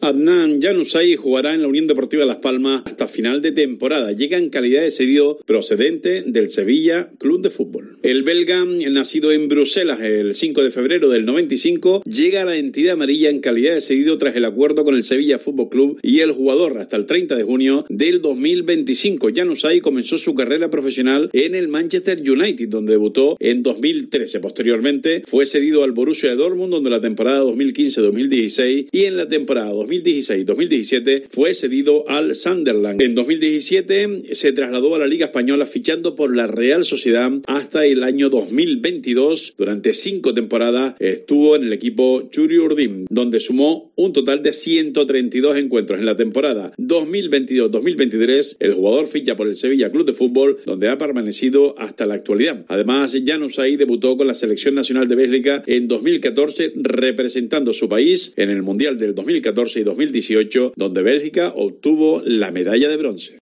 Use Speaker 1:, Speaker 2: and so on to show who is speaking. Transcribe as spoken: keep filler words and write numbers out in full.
Speaker 1: Adnan Januzaj jugará en la Unión Deportiva Las Palmas hasta final de temporada. Llega en calidad de cedido procedente del Sevilla Club de Fútbol. El belga, nacido en Bruselas el cinco de febrero del noventa y cinco, llega a la entidad amarilla en calidad de cedido tras el acuerdo con el Sevilla Fútbol Club y el jugador hasta el treinta de junio del dos mil veinticinco. Januzaj comenzó su carrera profesional en el Manchester United, donde debutó en dos mil trece. Posteriormente fue cedido al Borussia Dortmund, donde la temporada dos mil quince dos mil dieciséis, y en la temporada dos mil dieciséis dos mil diecisiete fue cedido al Sunderland. En dos mil diecisiete se trasladó a la Liga Española fichando por la Real Sociedad hasta el año dos mil veintidós. Durante cinco temporadas estuvo en el equipo Churiurdin, donde sumó un total de ciento treinta y dos encuentros. En la temporada dos mil veintidós dos mil veintitrés el jugador ficha por el Sevilla Club de Fútbol, donde ha permanecido hasta la actualidad. Además, Januzaj debutó con la selección nacional de Bélgica en dos mil catorce, representando a su país en el Mundial del dos mil catorce y dos mil dieciocho, donde Bélgica obtuvo la medalla de bronce.